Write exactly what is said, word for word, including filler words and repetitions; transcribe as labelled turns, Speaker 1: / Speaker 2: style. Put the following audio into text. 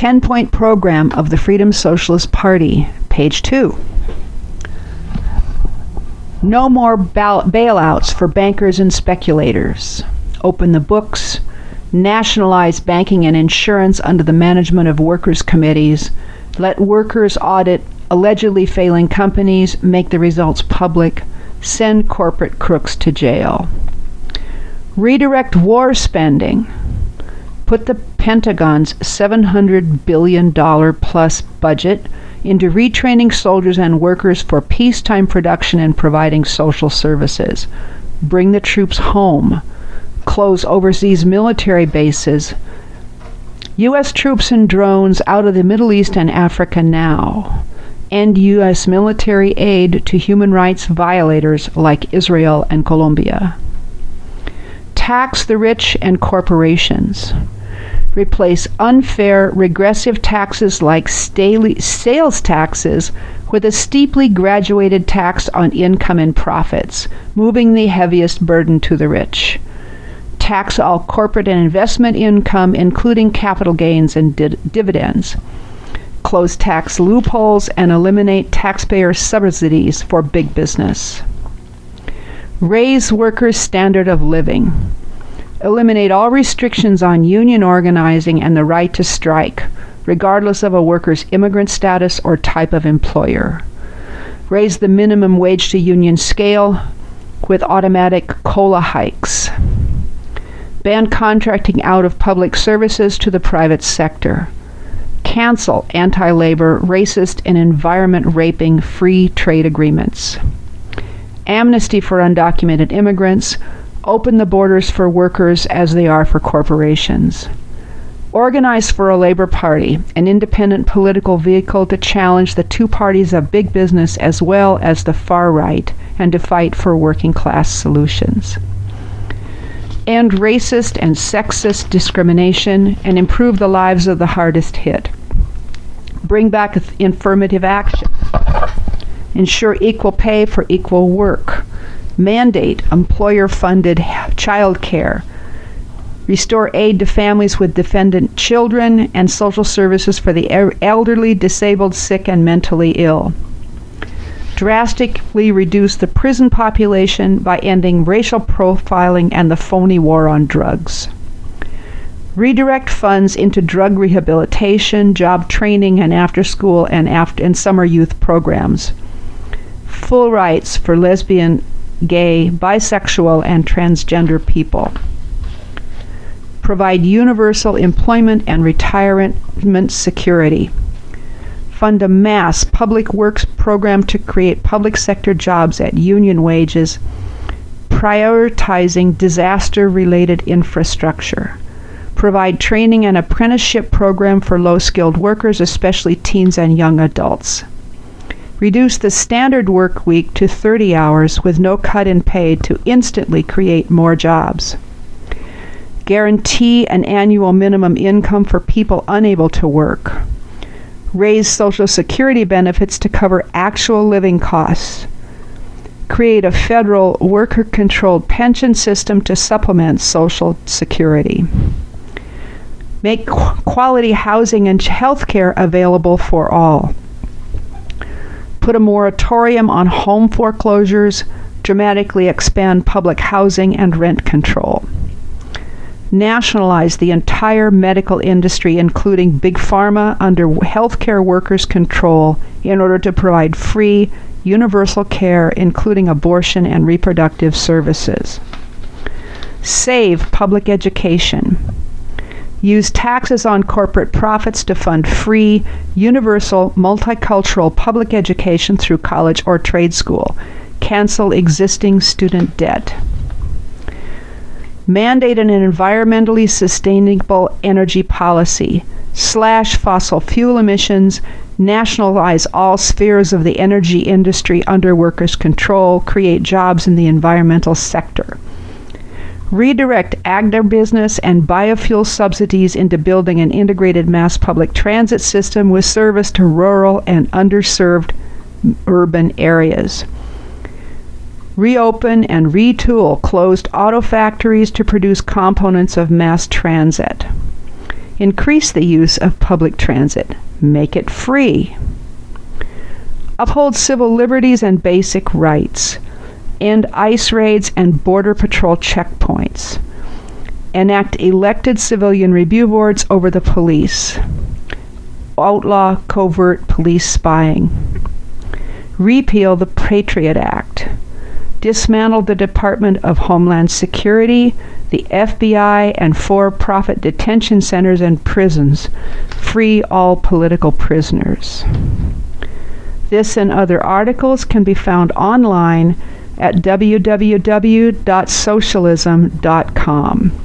Speaker 1: ten-point program of the Freedom Socialist Party, page two. No more bail- bailouts for bankers and speculators. Open the books. Nationalize banking and insurance under the management of workers' committees. Let workers audit allegedly failing companies, make the results public. Send corporate crooks to jail. Redirect war spending. Put the Pentagon's seven hundred billion dollars plus budget into retraining soldiers and workers for peacetime production and providing social services. Bring the troops home. Close overseas military bases. U S troops and drones out of the Middle East and Africa now. End U S military aid to human rights violators like Israel and Colombia. Tax the rich and corporations. Replace unfair, regressive taxes like stale- sales taxes with a steeply graduated tax on income and profits, moving the heaviest burden to the rich. Tax all corporate and investment income, including capital gains and di- dividends. Close tax loopholes and eliminate taxpayer subsidies for big business. Raise workers' standard of living. Eliminate all restrictions on union organizing and the right to strike, regardless of a worker's immigrant status or type of employer. Raise the minimum wage to union scale with automatic COLA hikes. Ban contracting out of public services to the private sector. Cancel anti-labor, racist, and environment-raping free trade agreements. Amnesty for undocumented immigrants. Open the borders for workers as they are for corporations. Organize for a labor party, an independent political vehicle to challenge the two parties of big business as well as the far right and to fight for working class solutions. End racist and sexist discrimination and improve the lives of the hardest hit. Bring back affirmative action. Ensure equal pay for equal work. Mandate employer-funded child care. Restore aid to families with dependent children and social services for the elderly, disabled, sick, and mentally ill. Drastically reduce the prison population by ending racial profiling and the phony war on drugs. Redirect funds into drug rehabilitation, job training, and after-school and, after and summer youth programs. Full rights for lesbian, gay, bisexual, and transgender people. Provide universal employment and retirement security. Fund a mass public works program to create public sector jobs at union wages, prioritizing disaster-related infrastructure. Provide training and apprenticeship program for low-skilled workers, especially teens and young adults. Reduce the standard work week to thirty hours with no cut in pay to instantly create more jobs. Guarantee an annual minimum income for people unable to work. Raise Social Security benefits to cover actual living costs. Create a federal worker-controlled pension system to supplement Social Security. Make qu- quality housing and health care available for all. Put a moratorium on home foreclosures, dramatically expand public housing and rent control. Nationalize the entire medical industry, including Big Pharma, under healthcare workers' control in order to provide free, universal care, including abortion and reproductive services. Save public education. Use taxes on corporate profits to fund free, universal, multicultural public education through college or trade school. Cancel existing student debt. Mandate an environmentally sustainable energy policy. Slash fossil fuel emissions. Nationalize all spheres of the energy industry under workers' control. Create jobs in the environmental sector. Redirect agribusiness and biofuel subsidies into building an integrated mass public transit system with service to rural and underserved urban areas. Reopen and retool closed auto factories to produce components of mass transit. Increase the use of public transit. Make it free. Uphold civil liberties and basic rights. End ICE raids and Border Patrol checkpoints. Enact elected civilian review boards over the police. Outlaw covert police spying. Repeal the Patriot Act. Dismantle the Department of Homeland Security, the F B I, and for-profit detention centers and prisons. Free all political prisoners. This and other articles can be found online at w w w dot socialism dot com.